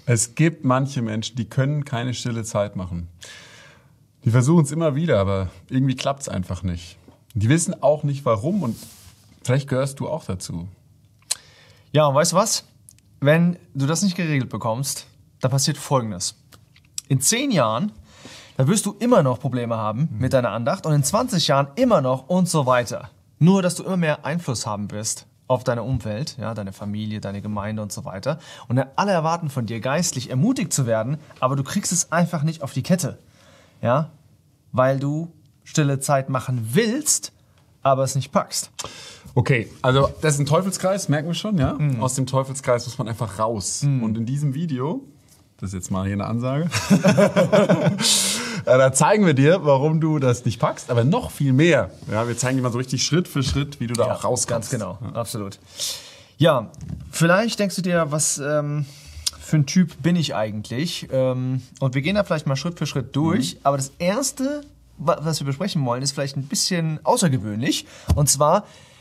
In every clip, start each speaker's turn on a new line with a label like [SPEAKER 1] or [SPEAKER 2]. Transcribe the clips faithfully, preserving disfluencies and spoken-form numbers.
[SPEAKER 1] Es gibt manche Menschen, die können keine stille Zeit machen. Die versuchen es immer wieder, aber irgendwie klappt es einfach nicht. Die wissen auch nicht, warum und vielleicht gehörst du auch dazu.
[SPEAKER 2] Ja, und weißt du was? Wenn du das nicht geregelt bekommst, dann passiert Folgendes. In zehn Jahren, da wirst du immer noch Probleme haben mit deiner Andacht und in zwanzig Jahren immer noch und so weiter. Nur, dass du immer mehr Einfluss haben wirst auf deine Umwelt, ja, deine Familie, deine Gemeinde und so weiter. Und alle erwarten von dir, geistlich ermutigt zu werden, aber du kriegst es einfach nicht auf die Kette. Ja, weil du stille Zeit machen willst, aber es nicht packst.
[SPEAKER 1] Okay, also das ist ein Teufelskreis, merken wir schon, ja? Mhm. Aus dem Teufelskreis muss man einfach raus. Mhm. Und in diesem Video, das ist jetzt mal hier eine Ansage, da zeigen wir dir, warum du das nicht packst, aber noch viel mehr. Ja, wir zeigen dir mal so richtig Schritt für Schritt, wie du da
[SPEAKER 2] ja,
[SPEAKER 1] auch rauskommst.
[SPEAKER 2] Ganz genau,
[SPEAKER 1] ja.
[SPEAKER 2] Absolut. Ja, vielleicht denkst du dir, was ähm, für ein Typ bin ich eigentlich? Ähm, und wir gehen da vielleicht mal Schritt für Schritt durch. Mhm. Aber das Erste, was wir besprechen wollen, ist vielleicht ein bisschen außergewöhnlich. Und zwar,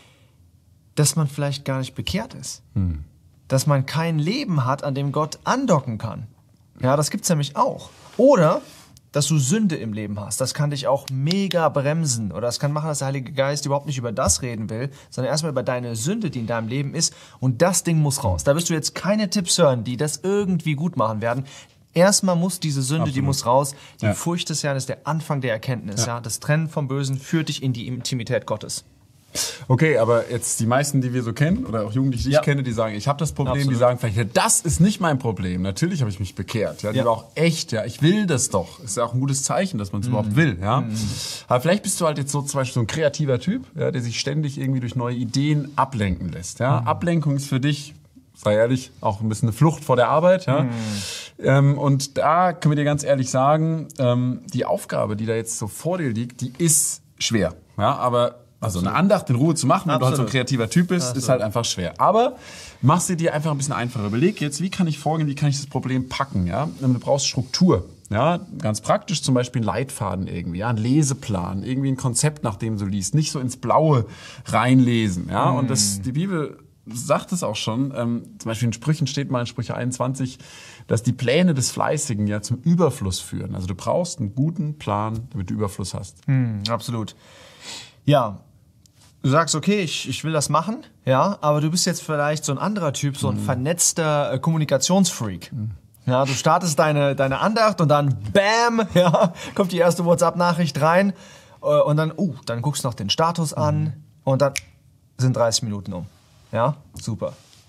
[SPEAKER 2] dass man vielleicht gar nicht bekehrt ist. Hm. Dass man kein Leben hat, an dem Gott andocken kann. Ja, das gibt's nämlich auch. Oder, dass du Sünde im Leben hast. Das kann dich auch mega bremsen. Oder das kann machen, dass der Heilige Geist überhaupt nicht über das reden will, sondern erstmal über deine Sünde, die in deinem Leben ist. Und das Ding muss raus. Da wirst du jetzt keine Tipps hören, die das irgendwie gut machen werden. Erstmal muss diese Sünde, Absolut. Die muss raus. Die ja. Furcht des Herrn ist der Anfang der Erkenntnis. Ja. Ja? Das Trennen vom Bösen führt dich in die Intimität Gottes.
[SPEAKER 1] Okay, aber jetzt die meisten, die wir so kennen, oder auch Jugendliche, die ich ja. kenne, die sagen, ich habe das Problem, Absolut. Die sagen vielleicht, ja, das ist nicht mein Problem. Natürlich habe ich mich bekehrt. Ja, die ja. war auch echt, ja, ich will das doch. Ist ja auch ein gutes Zeichen, dass man es mhm. überhaupt will. Ja. Mhm. Aber vielleicht bist du halt jetzt so zum Beispiel so ein kreativer Typ, ja, der sich ständig irgendwie durch neue Ideen ablenken lässt. Ja. Mhm. Ablenkung ist für dich, sei ehrlich, auch ein bisschen eine Flucht vor der Arbeit. Ja. Mhm. Ähm, und da können wir dir ganz ehrlich sagen, ähm, die Aufgabe, die da jetzt so vor dir liegt, die ist schwer. Ja, aber also eine Andacht in Ruhe zu machen, wenn Absolut. Du halt so ein kreativer Typ bist, Absolut. Ist halt einfach schwer. Aber mach sie dir einfach ein bisschen einfacher. Überleg jetzt, wie kann ich vorgehen, wie kann ich das Problem packen? Ja? Du brauchst Struktur. Ja? Ganz praktisch, zum Beispiel einen Leitfaden irgendwie, ja? Einen Leseplan, irgendwie ein Konzept, nach dem du liest. Nicht so ins Blaue reinlesen. Ja? Mm. Und das, die Bibel sagt es auch schon. Ähm, zum Beispiel in Sprüchen steht mal in Sprüche einundzwanzig, dass die Pläne des Fleißigen ja zum Überfluss führen. Also du brauchst einen guten Plan, damit du Überfluss hast.
[SPEAKER 2] Mm, absolut. Ja, du sagst, okay, ich, ich will das machen, ja, aber du bist jetzt vielleicht so ein anderer Typ, so ein mhm. vernetzter äh, Kommunikationsfreak. Mhm. Ja, du startest deine, deine Andacht und dann bam, ja, kommt die erste WhatsApp-Nachricht rein äh, und dann, uh, dann guckst du noch den Status an mhm. und dann sind dreißig Minuten um. Ja, super.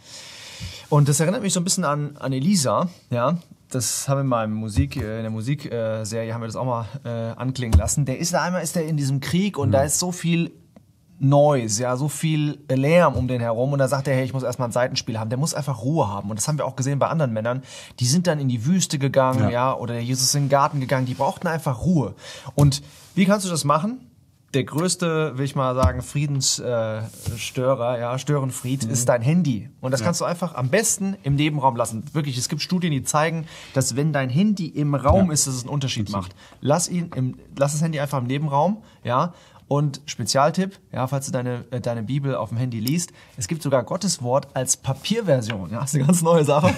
[SPEAKER 2] Und das erinnert mich so ein bisschen an, an Elisa, ja. Das haben wir mal in, Musik, in der Musikserie haben wir das auch mal äh, anklingen lassen. Der ist da einmal ist der in diesem Krieg und mhm. da ist so viel Noise, ja, so viel Lärm um den herum und da sagt er, hey, ich muss erstmal ein Seitenspiel haben. Der muss einfach Ruhe haben und das haben wir auch gesehen bei anderen Männern. Die sind dann in die Wüste gegangen, ja, ja oder Jesus ist in den Garten gegangen. Die brauchten einfach Ruhe. Und wie kannst du das machen? Der größte, will ich mal sagen, Friedensstörer, äh, ja, Störenfried, mhm. ist dein Handy. Und das ja. kannst du einfach am besten im Nebenraum lassen. Wirklich, es gibt Studien, die zeigen, dass wenn dein Handy im Raum ja. ist, dass es einen Unterschied macht. Lass ihn im, lass das Handy einfach im Nebenraum, ja. Und Spezialtipp, ja, falls du deine, äh, deine Bibel auf dem Handy liest, es gibt sogar Gottes Wort als Papierversion. Ja, das ist eine ganz neue Sache.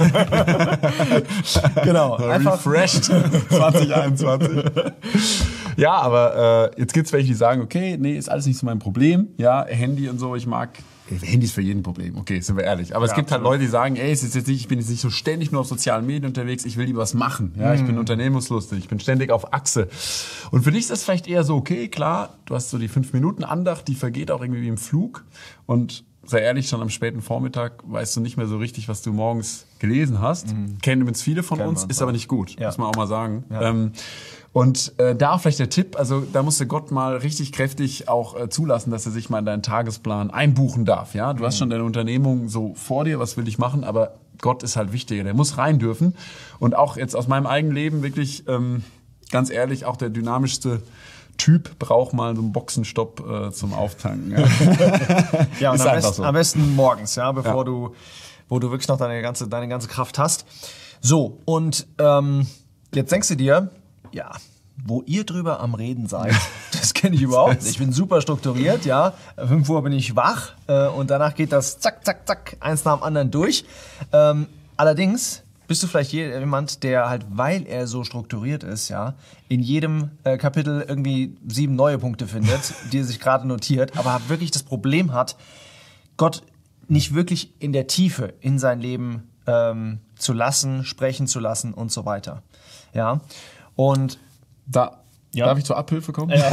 [SPEAKER 2] Genau.
[SPEAKER 1] Einfach refreshed zwanzig einundzwanzig. Ja, aber äh, jetzt gibt's welche, die sagen, okay, nee, ist alles nicht so mein Problem. Ja, Handy und so, ich mag... Handy ist für jeden ein Problem, okay, sind wir ehrlich. Aber ja, es gibt absolut. Halt Leute, die sagen, ey, es ist jetzt nicht, ich bin jetzt nicht so ständig nur auf sozialen Medien unterwegs, ich will lieber was machen. Ja, ich mm. bin unternehmungslustig, ich bin ständig auf Achse. Und für dich ist das vielleicht eher so, okay, klar, du hast so die fünf Minuten Andacht, die vergeht auch irgendwie wie im Flug. Und sei ehrlich, schon am späten Vormittag weißt du nicht mehr so richtig, was du morgens gelesen hast. Mm. Kennen übrigens viele von Kennen uns, uns, ist auch. Aber nicht gut, ja. muss man auch mal sagen. Ja. Ähm, Und äh, da vielleicht der Tipp, also da musste Gott mal richtig kräftig auch äh, zulassen, dass er sich mal in deinen Tagesplan einbuchen darf. Ja, du mhm. hast schon deine Unternehmung so vor dir, was will ich machen, aber Gott ist halt wichtiger, der muss rein dürfen. Und auch jetzt aus meinem eigenen Leben wirklich, ähm, ganz ehrlich, auch der dynamischste Typ braucht mal so einen Boxenstopp äh, zum Auftanken. Ja,
[SPEAKER 2] ja und am besten, so. am besten morgens, ja, bevor ja. du, wo du wirklich noch deine ganze, deine ganze Kraft hast. So, und ähm, jetzt denkst du dir, ja, wo ihr drüber am Reden seid, das kenne ich überhaupt nicht. Ich bin super strukturiert, ja. fünf Uhr bin ich wach äh, und danach geht das zack, zack, zack, eins nach dem anderen durch. Ähm, allerdings bist du vielleicht jemand, der halt, weil er so strukturiert ist, ja, in jedem äh, Kapitel irgendwie sieben neue Punkte findet, die er sich gerade notiert, aber wirklich das Problem hat, Gott nicht wirklich in der Tiefe in sein Leben ähm, zu lassen, sprechen zu lassen und so weiter. Ja, und
[SPEAKER 1] da... Ja. Darf ich zur Abhilfe kommen? Ja.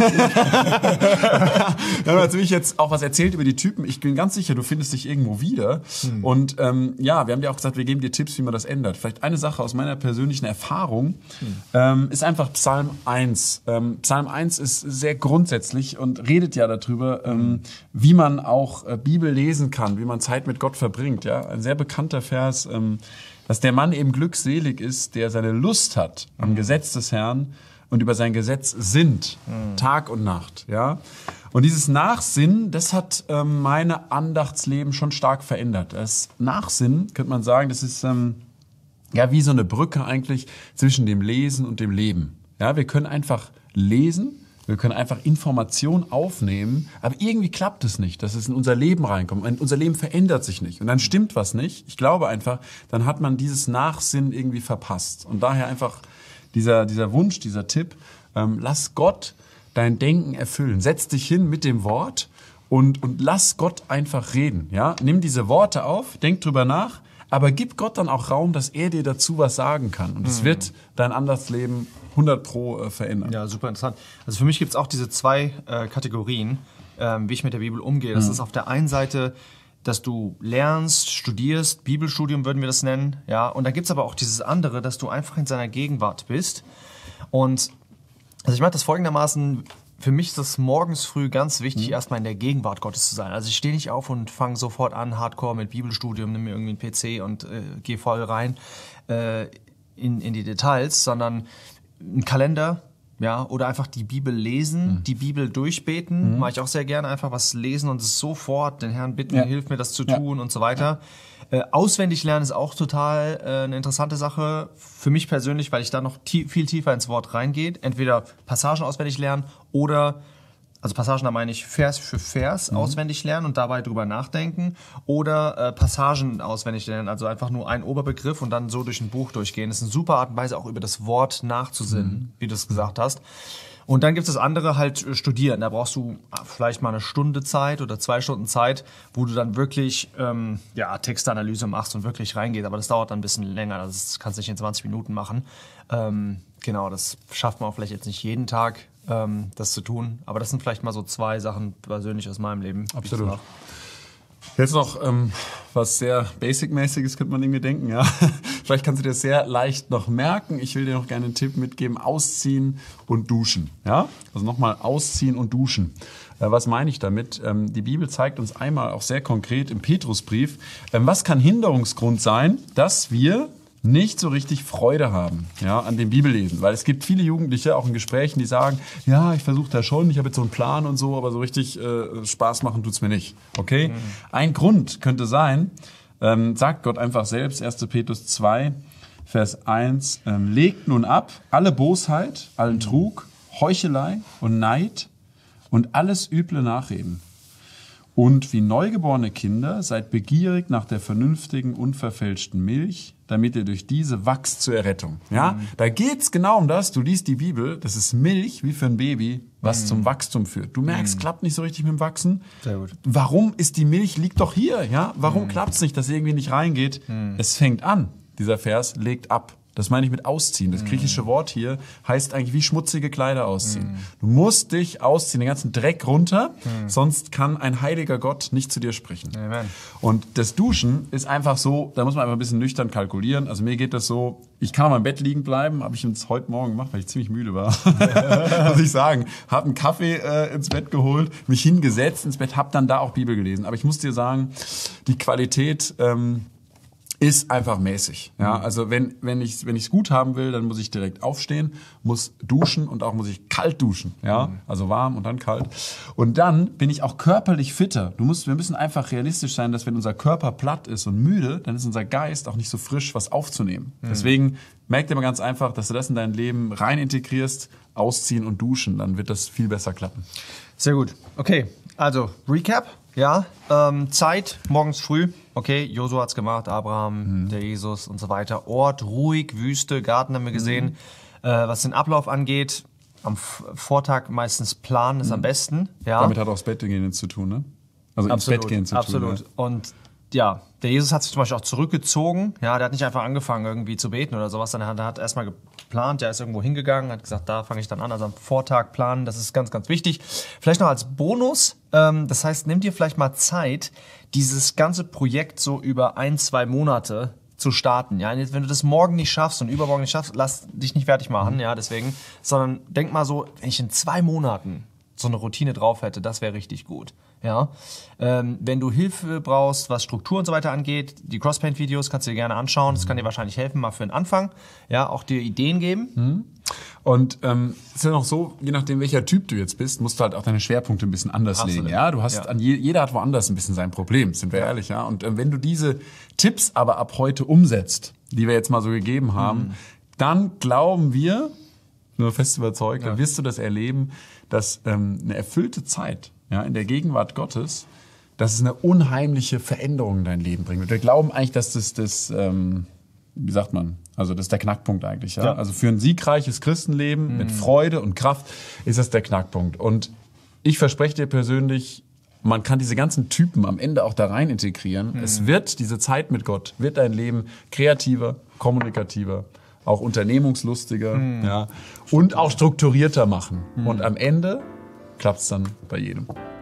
[SPEAKER 1] Wir haben natürlich jetzt auch was erzählt über die Typen. Ich bin ganz sicher, du findest dich irgendwo wieder. Hm. Und ähm, ja, wir haben dir auch gesagt, wir geben dir Tipps, wie man das ändert. Vielleicht eine Sache aus meiner persönlichen Erfahrung hm. ähm, ist einfach Psalm eins. Ähm, Psalm eins ist sehr grundsätzlich und redet ja darüber, hm. ähm, wie man auch äh, Bibel lesen kann, wie man Zeit mit Gott verbringt. Ja, ein sehr bekannter Vers, ähm, dass der Mann eben glückselig ist, der seine Lust hat am hm. Gesetz des Herrn und über sein Gesetz sinnt, mhm. Tag und Nacht, ja. Und dieses Nachsinnen, das hat ähm, meine Andachtsleben schon stark verändert. Das Nachsinnen, könnte man sagen, das ist ähm, ja wie so eine Brücke eigentlich zwischen dem Lesen und dem Leben. Ja, wir können einfach lesen, wir können einfach Informationen aufnehmen, aber irgendwie klappt es nicht, dass es in unser Leben reinkommt. Und unser Leben verändert sich nicht. Und dann stimmt was nicht. Ich glaube einfach, dann hat man dieses Nachsinnen irgendwie verpasst. Und daher einfach Dieser, dieser Wunsch, dieser Tipp, ähm, lass Gott dein Denken erfüllen. Setz dich hin mit dem Wort und, und lass Gott einfach reden. Ja? Nimm diese Worte auf, denk drüber nach, aber gib Gott dann auch Raum, dass er dir dazu was sagen kann. Und es mhm. wird dein Andersleben hundert Pro äh, verändern.
[SPEAKER 2] Ja, super interessant. Also für mich gibt es auch diese zwei äh, Kategorien, ähm, wie ich mit der Bibel umgehe. Das mhm. ist auf der einen Seite, dass du lernst, studierst, Bibelstudium würden wir das nennen, ja. Und dann gibt's aber auch dieses andere, dass du einfach in seiner Gegenwart bist. Und also ich mache das folgendermaßen, für mich ist es morgens früh ganz wichtig, mhm. erstmal in der Gegenwart Gottes zu sein. Also ich stehe nicht auf und fange sofort an, Hardcore mit Bibelstudium, nimm mir irgendwie einen P C und äh, gehe voll rein äh, in, in die Details, sondern ein Kalender, ja, oder einfach die Bibel lesen, mhm. die Bibel durchbeten, mhm. mache ich auch sehr gerne, einfach was lesen und es sofort den Herrn bitten, ja. hilf mir das zu tun ja. und so weiter. Ja. Äh, auswendig lernen ist auch total äh, eine interessante Sache für mich persönlich, weil ich da noch tie- viel tiefer ins Wort reingehe. Entweder Passagen auswendig lernen oder, also Passagen, da meine ich Vers für Vers mhm. auswendig lernen und dabei drüber nachdenken oder äh, Passagen auswendig lernen, also einfach nur ein Oberbegriff und dann so durch ein Buch durchgehen. Das ist eine super Art und Weise, auch über das Wort nachzusinnen, mhm. wie du es gesagt hast. Und dann gibt es das andere halt studieren. Da brauchst du vielleicht mal eine Stunde Zeit oder zwei Stunden Zeit, wo du dann wirklich ähm, ja, Textanalyse machst und wirklich reingehst. Aber das dauert dann ein bisschen länger. Das kannst du nicht in zwanzig Minuten machen. Ähm, genau, das schafft man auch vielleicht jetzt nicht jeden Tag, ähm, das zu tun. Aber das sind vielleicht mal so zwei Sachen persönlich aus meinem Leben.
[SPEAKER 1] Absolut. Jetzt noch ähm, was sehr Basic-mäßiges, könnte man irgendwie denken. Ja. Vielleicht kannst du dir das sehr leicht noch merken. Ich will dir noch gerne einen Tipp mitgeben. Ausziehen und duschen. Ja? Also nochmal ausziehen und duschen. Äh, was meine ich damit? Ähm, die Bibel zeigt uns einmal auch sehr konkret im Petrusbrief, ähm, was kann Hinderungsgrund sein, dass wir nicht so richtig Freude haben, ja, an dem Bibellesen. Weil es gibt viele Jugendliche, auch in Gesprächen, die sagen, ja, ich versuche da schon, ich habe jetzt so einen Plan und so, aber so richtig äh, Spaß machen tut's mir nicht. Okay? Mhm. Ein Grund könnte sein, ähm, sagt Gott einfach selbst, erster Petrus zwei, Vers eins, ähm, legt nun ab alle Bosheit, allen Trug, Heuchelei und Neid und alles üble Nachreden. Und wie neugeborene Kinder seid begierig nach der vernünftigen, unverfälschten Milch, damit ihr durch diese wachst zur Errettung. Ja, mhm. Da geht's genau um das. Du liest die Bibel, das ist Milch wie für ein Baby, was mhm. zum Wachstum führt. Du merkst, mhm. klappt nicht so richtig mit dem Wachsen. Sehr gut. Warum ist die Milch, liegt doch hier, ja? Warum mhm. klappt's nicht, dass sie irgendwie nicht reingeht? Mhm. Es fängt an. Dieser Vers legt ab. Das meine ich mit ausziehen. Das griechische Wort hier heißt eigentlich wie schmutzige Kleider ausziehen. Mm. Du musst dich ausziehen, den ganzen Dreck runter, mm. sonst kann ein heiliger Gott nicht zu dir sprechen. Amen. Und das Duschen ist einfach so, da muss man einfach ein bisschen nüchtern kalkulieren. Also mir geht das so, ich kann auch im Bett liegen bleiben, habe ich jetzt heute Morgen gemacht, weil ich ziemlich müde war. Muss ich sagen. Hab einen Kaffee äh, ins Bett geholt, mich hingesetzt ins Bett, hab dann da auch Bibel gelesen. Aber ich muss dir sagen, die Qualität ähm, ist einfach mäßig. Ja, also wenn wenn ich wenn ich es gut haben will, dann muss ich direkt aufstehen, muss duschen und auch muss ich kalt duschen. Ja, also warm und dann kalt. Und dann bin ich auch körperlich fitter. Du musst, wir müssen einfach realistisch sein, dass wenn unser Körper platt ist und müde, dann ist unser Geist auch nicht so frisch, was aufzunehmen. Mhm. Deswegen merk dir mal ganz einfach, dass du das in dein Leben rein integrierst, ausziehen und duschen, dann wird das viel besser klappen.
[SPEAKER 2] Sehr gut. Okay, also Recap. ja, ähm, Zeit, morgens früh, okay, Josua hat's gemacht, Abraham, mhm. der Jesus und so weiter. Ort, ruhig, Wüste, Garten haben wir gesehen. Mhm. Äh, was den Ablauf angeht, am F- Vortag meistens planen ist mhm. am besten. Ja.
[SPEAKER 1] Damit hat auch das Bett gehen zu tun, ne? Also
[SPEAKER 2] absolut,
[SPEAKER 1] ins Bett gehen zu
[SPEAKER 2] absolut.
[SPEAKER 1] tun.
[SPEAKER 2] Absolut. Ja. Und ja, der Jesus hat sich zum Beispiel auch zurückgezogen. Ja, der hat nicht einfach angefangen, irgendwie zu beten oder sowas, sondern er hat erstmal geplant, der ist irgendwo hingegangen, hat gesagt, da fange ich dann an, also am Vortag planen, das ist ganz, ganz wichtig. Vielleicht noch als Bonus, ähm, das heißt, nimm dir vielleicht mal Zeit, dieses ganze Projekt so über ein, zwei Monate zu starten. Ja, wenn du das morgen nicht schaffst und übermorgen nicht schaffst, lass dich nicht fertig machen, ja, deswegen, sondern denk mal so, wenn ich in zwei Monaten so eine Routine drauf hätte, das wäre richtig gut. Ja, ähm, wenn du Hilfe brauchst, was Struktur und so weiter angeht, die Crosspaint-Videos kannst du dir gerne anschauen. Das kann dir wahrscheinlich helfen, mal für den Anfang. Ja, auch dir Ideen geben.
[SPEAKER 1] Mhm. Und ähm, ist ja noch so, je nachdem welcher Typ du jetzt bist, musst du halt auch deine Schwerpunkte ein bisschen anders Absolut. legen. Ja, du hast ja. an je, jeder hat woanders ein bisschen sein Problem, sind wir ja. ehrlich. Ja, und äh, wenn du diese Tipps aber ab heute umsetzt, die wir jetzt mal so gegeben haben, mhm. dann glauben wir, nur fest überzeugt, ja. dann wirst du das erleben, dass ähm, eine erfüllte Zeit, ja, in der Gegenwart Gottes, dass es eine unheimliche Veränderung in dein Leben bringt. Wir glauben eigentlich, dass das, das ähm, wie sagt man, also das ist der Knackpunkt eigentlich. Ja? Ja. Also für ein siegreiches Christenleben mhm. mit Freude und Kraft ist das der Knackpunkt. Und ich verspreche dir persönlich, man kann diese ganzen Typen am Ende auch da rein integrieren. Mhm. Es wird, diese Zeit mit Gott, wird dein Leben kreativer, kommunikativer, auch unternehmungslustiger mhm. ja, und auch strukturierter machen. Mhm. Und am Ende klappt es dann bei jedem.